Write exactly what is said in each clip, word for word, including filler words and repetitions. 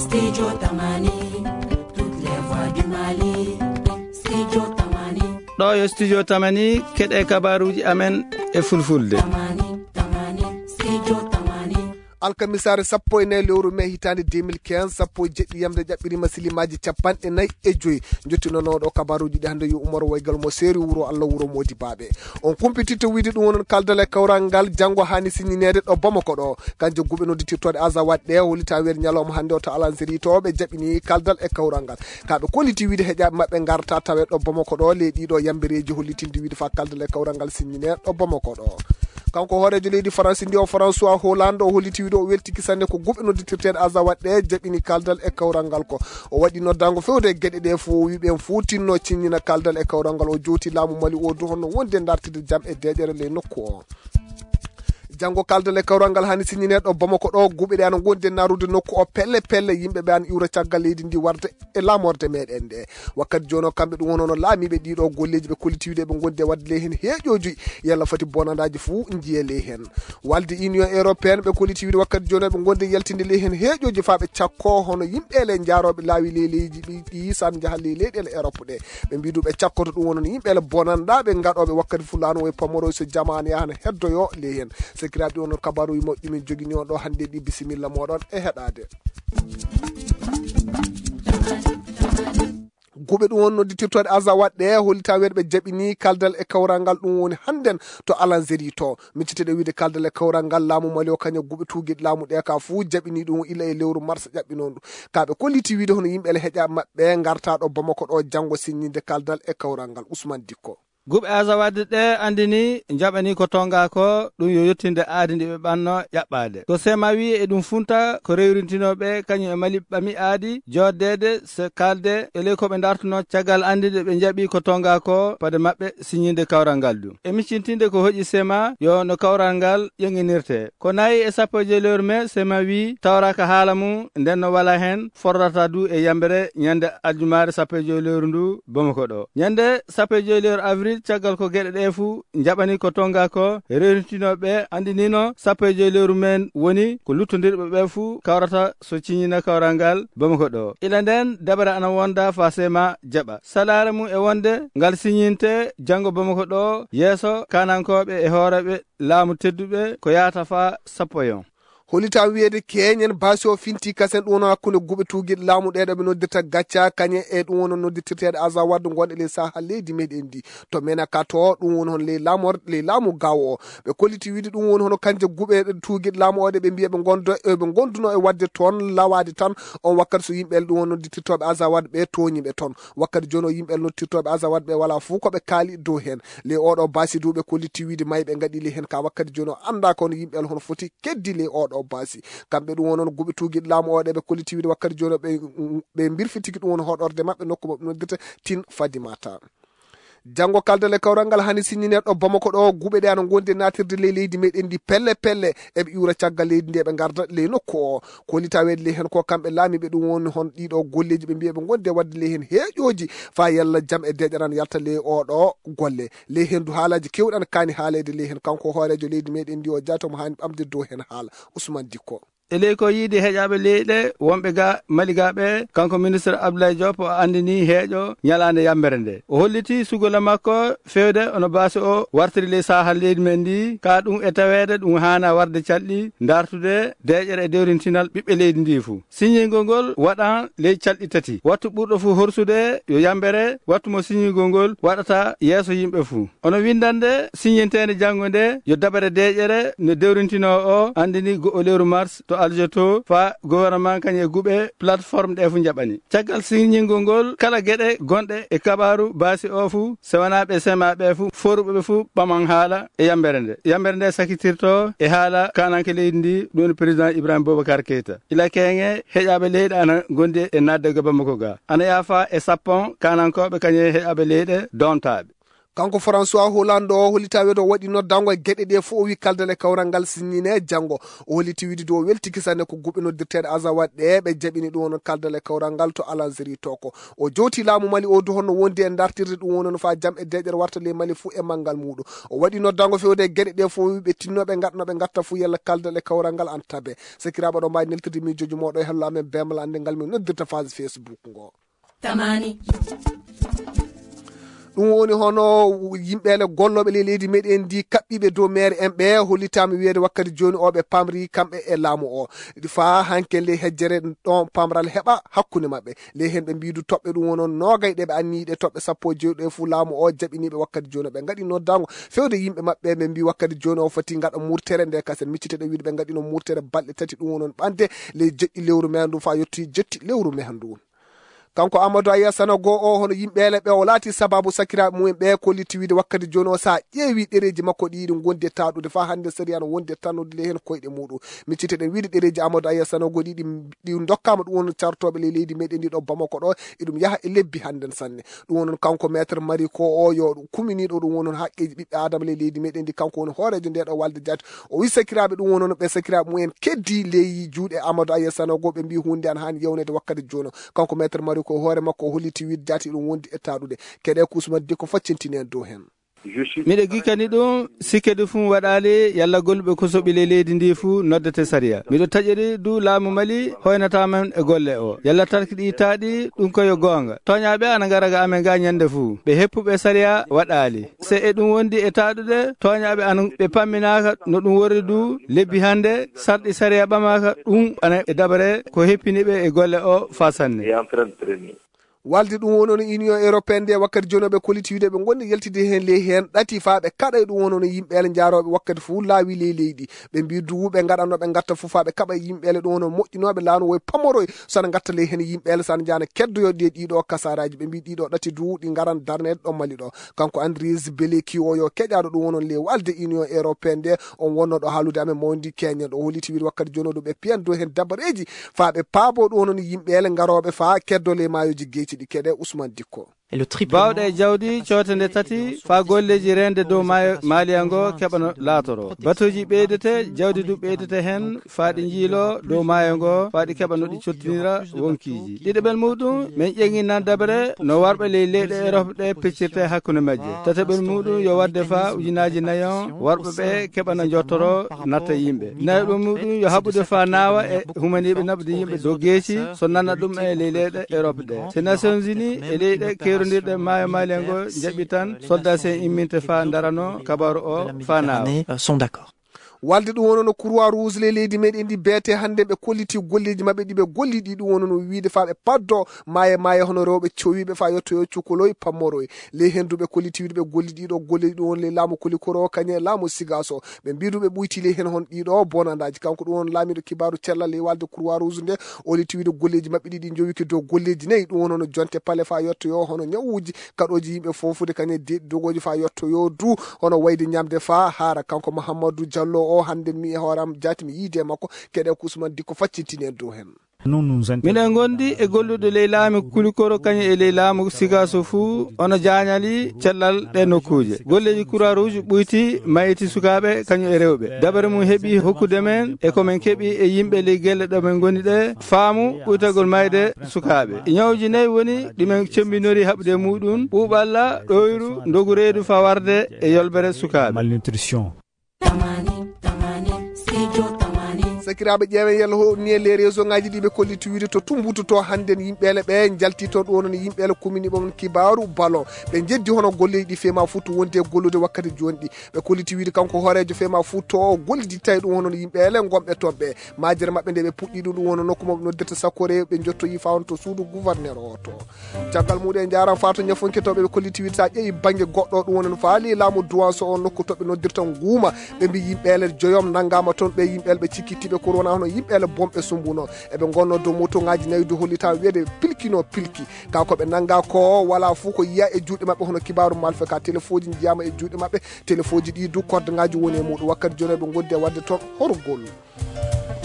Studio Tamani, toutes les voix du Mali. Studio Tamani. Ɗo yo Studio Tamani keɗe kabaruji amen e fulfulde. Tamani, Tamani, Studio Tamani. alkamisare sappo e nayi lewru mai hitande deux mille quinze sappo e jeɗɗi yamde jaɓɓirima silimaji capanɗe nayyi e joyi jottinonoɗo kabaruji ɗi hande yo Umar Waygal mo seeri wuro Allah wuro modi baɓe on kumpititto wiide ɗum wonon kaldal e kawral ngal janggo hani sininede ɗo Bamako ɗo kanjo guɓe nodditirtoɗe Azawad ɗe holita wer ñalawma hande o to Alanziri toɓe jaɓini kaldal e kawral ngal kaɓe kolliti wiide heƴaɓe mabɓe garta tawe ɗo Bamako ɗo le ɗiɗo yambireji hollitinde wiide fa kaldal e kawral ngal sininede ɗo Bamako ɗo kanko horejo leydi France ndi o François Hollande o holliti wiide o weltiki sanne ko guɓe nodditirteɗe Azawad ɗe jaɓini kaldal e kawral ngal ko o waɗi noddango fewde e gueɗe ɗe fo wiɓe fu tinno cinnina kaldal e kawral ngal o jooti laamu Mali o du honno wonde dartide jaam e deƴere ley nokku o janggo kaldal e kawral ngal hani signineɗo Bamako ɗo guɓe ɗe ana gondi e narude nokku o pelle pelle yimɓeɓe an iwra caggal leydi ndi warde e lamorde meɗen ɗe wakkati joni o kamɓe ɗum wonono laamiɓe ɗiɗo golleji ɓe kollitiwiɗe ɓe gondi e wadde ley hen heeƴoji yalla fati bonandaji fuu jiiye ley hen walde union européenne ɓe kollitiwiɗe wakkati joni ɓe gondi e yaltinde ley hen heeƴoji fa ɓe cakko hono yimɓele jaroɓe laawi ley leyji ɗi san jaaha ley leyɗele Europe ɗe ɓe mbidu ɓe cakkoto ɗum wonono yimɓele bonanɗaɓe gaɗoɓe wakkati fulano e pamoro so jamane yahana heddoyo ley hen kiraɓe on kabaru yi moƴƴi min jogini on ɗo hande ɗi bisimilla moɗon e heɗade guɓe ɗum won nodditirtoɗe Azawad ɗe hollita weɗe ɓe jaɓini kaldal e kawral ngal ɗum woni handen to Alanziri to micciteɗe wiide kaldal e kawral ngal laamu Mali o kañum guɓe tuguiɗe laamu ɗe ka fuu jaɓini ɗum ila e lewru mars jaɓɓinon ɗum kaɓe kolliti wiide hono yimɓele heƴaɓe mabɓe gartaɗo Bamako ɗo janggo signinde kaldal e kawral ngal Ousmane Dikko guɓe Azawad ɗe andini jaɓani ko tonga ko ɗum yo yettinde aadi ndi ɓe ɓanno ƴaɓɓade ko sema wi e ɗum funta ko rewrintinoɓe kañum e Mali ɓami aadi joddede so kalde e ley koɓe dartuno caggal andide ɓe jaaɓi ko tonga ko pade mabɓe signinde kawral ngal ɗum e miccintinde ko hoƴi sema yo no kawral ngal ƴeŋinirte ko nayi e sappo e joyi lewru mai sema wi tawraka haala mum nden no wala hen fordata du e yambere ñande aljumare sappo e joyi lewru ndu Bamako ɗo ñande sappo e joyi lewru avril caggal ko gueɗe ɗe fuu jaɓani ko tonga ko rewrintinoɓe andinino sappo e joyi lewru men woni ko luttodirɓe ɓe fuu kawrata so ciñina kawral ngal Bamako ɗo ila nden dabare ana wonda fa sema jaɓa salare mum e wonde ngal siñinte janggo Bamako ɗo yeeso kanankoɓe e hooreɓe laamu tedduɓe ko yata fa sappo yon holita wiyede keñen basi o finti kasen ɗum wono hakkude guɓe tuguiɗe laamu ɗeɗo ɓe noddirta gacca kañe e ɗum wono noddirtirteɗe Azawad gonɗe ley sahal leydi meɗen ndi to menaka to ɗum woni hon ley laamu ley laamu gawo o ɓe kolliti wiide ɗum woni hono kanje guɓe tuguiɗe laamu oɗe ɓe mbiya ɓe gondo ɓe gonduno e wadde toon lawade tan on wakkati so yimɓele ɗum won noddirtirtoɓe Azawad ɓe toñiɓe toon wakkati joni o yimɓele noddirtoɓe Azawad ɓe wala fuu koɓe kaali dow hen ley oɗo basi du ɓe kolliti wiide mayɓe gaɗi ley hen ka wakkati joni o anda kono yimɓele hono foti keddi ley oɗo basi kamɓe ɗum wonon guɓe tuguiɗe laamu oɗe ɓe kolliti wiide wakkati joni ɓe ɓe birfitiki ɗum woni hoɗorde mabɓe nokku mabɓe noddirta tin Fadimata janggo kaldal e kawral ngal hani signineɗo Bamako ɗo guɓe ɗe ana gondi natirde ley leydi meɗen ndi pelle pelle eɓe iwra caggal leydi ndi ɓe garda ley nokku o kolita wede ley hen ko kamɓe laamiɓe ɗum woni hon ɗiɗo golleji ɓe mbiya ɓe gondi e wadde ley hen heeƴoji fa yalla jaam e deƴaran yalta ley oɗo golle ley hen du haalaji kewɗan kani haalede ley hen kanko hoorejo leydi meɗen ndi o jatomo hani ɓamde dow hen haala Ousmane Dikko e ley ko yiide heƴaɓe leyɗe wonɓe ga Mali gaɓe kanko ministre Abdoulaye Diop o andini heeƴo ñalande yambere nde o holliti sugola makko fewde ono basi o wartiri ley sahal leydi men ndi ka ɗum e tawede ɗum hana warde calɗi dartude deƴere e dewrintinal ɓiɓɓe leydi ndi fuu signingol ngol waɗan ley calɗi tati wattu ɓurɗo fuu horsude yo yambere wattu mo signingol ngol waɗata yeeso yimɓe fuu ono windande signintede janggo nde yo dabare deƴere no dewrintino o andini go lewru mars to aljeto fa gouvernement kañe guɓe plateforme ɗe fu jaɓani caggal signingol ngol kala gueɗe gonɗe e kabaru basi o fu sewanaɓe semaɓe fu foruɓeɓe fu ɓaman haala e yambere nde yambere nde sakitirto e haala kananke leydi ndi ɗum président Ibrahima Boubacar Keita ila keŋe heƴaɓe leyɗe ana gondi e naddego Bamako ga ana yafa e sappon kanankoɓe kañe heƴaɓe leyɗe dontaɓe kanko François Hollande o holita wedo wadi noddango e gede de fo o wi kaldale kawral ngal sinnine jango o holiti widi do welti kisane ko gubbe noddirteede azawad de be jabini dum won kaldale kawral ngal to Alanziri toko o joti laamu Mali o do honno wondi e dartirde dum wonon fa jam e dejer warta le Mali fu e mangal mudu o wadi noddango fewde gede de fo wi be tinnobe ngatnobe ngatta fu yalla kaldale kawral ngal an tabe sekiraba do mbay neltidi mi joju modo e hello amen bemal ande ngal mi noddirta phase Facebook ngo tamani ɗum woni hono yimɓeele golloɓe le leydi meɗen ndi kaɓɓiɓe dow maire en ɓe hollitama wiyeede wakkati joni o ɓe pamri kamɓe e laamu o fa hanke le hejjere ɗon pamral heɓa hakkunde maɓɓe le hen ɓe mbidu toɓɓe ɗum wonon nogay ɗe ɓe anniɗe toɓɓe sappo e joyi ɗo fu laamu o jaɓiniɓe wakkati joni ɓe gaɗi noddago fewde yimɓe maɓɓe ɓe mbi wakkati joni o foti gaɗa murtere nde kasen micciteɗe wiide ɓe gaɗino murtere balɗe tati ɗum wonon ɓande le jeɗɗi lewru men ndu fa yetti jetti lewru men ndu kanko Amadou Aya Sanogo o hono yimɓeele ɓe o laati sababu sakiraɓe mumen ɓe kolliti wiide wakkati joni o sa ƴeewi ɗereji makko ɗiɗi gonde taɗude fa hande sari an wonde tannude le hen koyɗe muɗum micciteɗen wiide ɗereji Amadou Aya Sanogo ɗiɗi ɗi dokkama ɗum won cartoɓe le leydi meɗen ndi ɗo Bamako ɗo e ɗum yaha e lebbi handen sanne ɗum wonon kanko maître Marie ko o yo kuminiɗo ɗum wonon haqqeji ɓiɓɓe adama le leydi meɗen ndi kanko woni hoorejo nde ɗo walde jati o wi sakiraɓe ɗum wonon ɓe sakiraɓe mumen keddi leyi juuɗe Amadou Aya Sanogo ɓe mbi hunde an hani yewnede wakkati joni kanko maître Marie ko hoore makko o holliti wiide jati ɗum wondi e taɗude keɗe kusmadde ko faccintini en dow hen miɗe gikkani ɗum sikkede fuu waɗali yalla golluɓe ko soɓile leydi ndi fuu noddete sariya miɗo taƴiri du laamu Mali hoynatamen e golle o yalla tarki ɗi taaɗi ɗum koyo gonga toñaɓe ana gara ga amen ga ñande fuu ɓe heppuɓe sariya waɗali se e ɗum wondi e taɗude toñaɓe ana ɓe pamminaka no ɗum wori du lebbi hande sarɗi sariya ɓamaka ɗum ana e dabare ko heppiniɓe e golle o fasanne walde ɗum wonono union européenne nde wakkati joni ɓe kolliti wiide ɓe gondi yaltide hen ley hen ɗati fa ɓe kaɗa e ɗum wonono yimɓeele jaaroɓe wakkati fuu laawi ley leydi ɓe mbi duwuɓe gaɗannoɓe gatta fuu fa ɓe kaɓa yimɓeele ɗum wono moƴƴinoɓe laano woye pamoroy sana gatta ley hen yimɓeele sana jana keddoyoɗe ɗiɗo kasaraji ɓe mbi ɗiɗo ɗati duwu ɗi garan darnede ɗo Mali ɗo kanko Andries Beleki o yo keƴaɗo ɗum wonon ley walde union européenne nde on wonno ɗo haalude amen mawdi keñen ɗo holiti wiide wakkati joni ɗo ɓe piyan dow hen dabareji fa ɓe paabo ɗum wonon yimɓeele garoɓe fa keddo le mayoji geyci ɗi keɗe Ousmane Dikko bawɗe e jawdi cotende tati fa golleji rende dow maaliya ngo keɓano laatoro batuji ɓeydete jawdi du ɓeydete hen faaɗi jiilo dow maayo ngo faaɗi keɓano ɗi cottinira wonkiji ɗiɗoɓel muɗum min ƴeŋinan dabre no warɓe ley leyɗe Europe ɗe peccirte hakkude majje tataɓel muɗum yo wadde fa ujunaji nayon warɓe ɓe keɓano jottoro natta yimɓe nayoɓe muɗum yo haɓude fa nawa e humaniɓe naɓde yimɓe dow geeci so nana ɗum e ley leyɗe Europe ɗe so Nations Unies e leyɗe ndirde maayo Mali ngo jaɓi tan soldat sen imminte fa darano kabaru o fa nawa sont d'accord walde ɗum wonono Croix Rouge le leydi meɗen ndi beete hande ɓe kolliti golleji mabɓe ɗi ɓe golliɗi ɗum wonono wiide fa ɓe paddo maaye maaye hono rewɓe cowiɓe fa yettoyo cukoloy pammoroy le hendu ɓe kolliti wiide ɓe golli ɗiɗo golleji ɗum won le laamu kolikoro kañe laamu sigaso ɓe mbiduɓe ɓuyti le hen hon ɗiɗo bonandaji kanko ɗum won laamiɗo kibaru cellal le walde Croix Rouge nde o liti wiide golleji mabɓe ɗiɗi jowiki dow golleji nayyi ɗum wonono jonte paale fa yettoyo hono ñawuji kaɗoji yimɓe fofude kañe dogoji fa yettoyo du hono wayde ñamde fa haara kanko Mahamadou Diallo o hande mi e hooram jati mi yiide makko keɗe kusman dikko faccintini en dow hen minen gondi e gollude ley laami kulikoro kañum e ley laamu sigaso fuu ono jañali cellal ɗe nokkuje golleji Croix Rouge ɓuyti mayiti sukaɓe kañum e rewɓe dabare mum heeɓi hokkude men e komin keeɓi e yimɓe ley gelle ɗo men goni ɗe faamu ɓuytagol mayde sukaɓe ñawji nayyi woni ɗimen cembinori haɓde muɗum ɓuuɓalla ɗoyru dogu reedu fa warde e yolbere sukaɓe malnutrition sakiraɓe ƴeewen yalla ho ni les réseau ngaji ɗi ɓe kolliti wiide to tumbutoto hande yimɓeele ɓe jalti toon ɗo non yimɓeele commune ɓon kibaru ballon ɓe jeddi hono golleji ɗi fema futto wonde gollude wakkati joni ɗi ɓe kolliti wiide kanko hoorejo fema futto o gollidi tawi ɗum hono yimɓeele gomɓe toon ɓe majere mabɓe nde ɓe puɗɗi ɗum ɗum wono nokku mabɓe noddirta sakkore ɓe jottoyi fawon to suudu gouverneur o to caggal muɗum e jaran fa to ñafonketoɓe ɓe kolliti wiide sa ƴeewi banggue goɗɗo ɗum wonon faali laamu douance o nokku toɓe noddirta guuma ɓe mbi yimɓeele joyom naggama toon ɓe yimɓeele ɓe cikkittiɓe ko wona hono yimɓeele bomɓe sumbuno eɓe gonno dow moto ngaji nayyi do hollita wiide pilkino pilki kako ɓe nanga ko wala fuu ko yiya e juuɗe mabɓe hono kibaru malfe ka téléphone ji jiyama e juuɗe mabɓe téléphone ji ɗi du corde ngaji woni e muɗum wakkati joni ɓe goddi e wadde toon horgol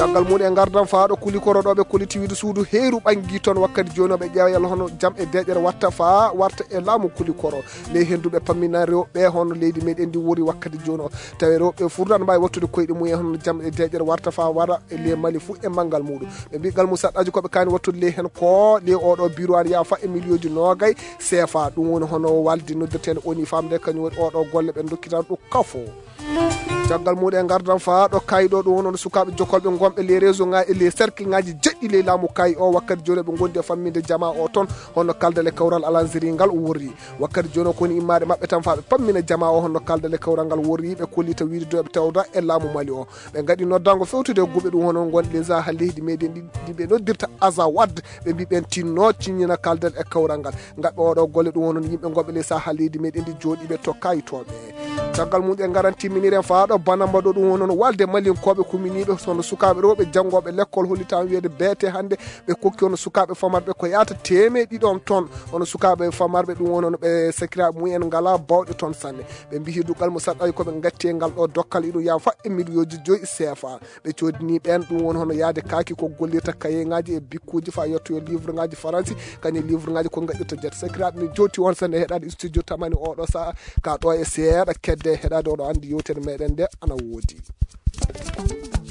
caggal muɗum gardan faaɗo kulikoroɗoɓe koliti wiide suudu heeru ɓangi toon wakkati joni ɓe ƴeewa yalla hono jaam e deƴere watta fa warta e laamu kulikoro ley henduɓe pammina rewɓe hono leydi meɗen ndi wori wakkati joni o tawi rewɓe furdano mbawi wattude koyɗe mumen hono jaam e deƴere warta fa wara e ley Mali fou e manggal muɗum ɓe mbigal musaɗɗaji koɓe kani wattude ley hen ko ley oɗo bureau an yafa e million ji nogay C F A ɗum woni hono walde noddirtede oni famde kañum woni oɗo golle ɓe dokkitano ɗum kafo caggal muɗum gardan faaɗo kayiɗo ɗum woni sukaɓe jokolɓe gonɓe les réseau ngaji e les cercle ngaji jeɗɗi ley laamu kayi o wakkati joni ɓe gondi e famminde jama o toon honno kaldale kawral alanziri ngal worri wakkati joni o koni immade mabɓe tan fa ɓe pammina jama o honno kaldale kawral ngal worri ɓe kollita wiide doɓe tawda e laamu Mali o ɓe gaɗi noddango fewtude e guɓe ɗum hono gonɗe les ha leydi meɗen ɗi ɓe noddirta azawad ɓe mbi ɓen tinno ciññina kaldal e kawral ngal gaɓɓe oɗo golle ɗum hono yimɓe gonɓe les ha leydi meɗen ɗi jooɗiɓe to kayitoɓe caggal muɗum e garan timminiren faaɗo banamba ɗo ɗum wonono walde malinkoɓe kuminiɓe hono sukaɓe rewɓe janggoɓe l'école hollitama wiyede beete hande ɓe kokki hono sukaɓe famarɓe ko yata teme ɗiɗon ton hono sukaɓe famarɓe ɗum wonono ɓe sakiraɓe mumen ngala bawɗe ton sanne ɓe mbi hidugal mo saɗɗayi koɓe gatti e ngal ɗo dokkal iɗum ya fa e million ji joyyi C F A ɓe codini ɓen ɗum woni hono yaade kaki ko gollirta kaye ngaji e bikkuji fa yettoyo livre ngaji français kañum livre ngaji ko gaɗirta jet sakiraɓe ne joti on sanne heɗade studio tamani oɗo saaha ka ɗo e seeɗa kedde heɗade oɗo andi yewtere meɗen nde ana woodi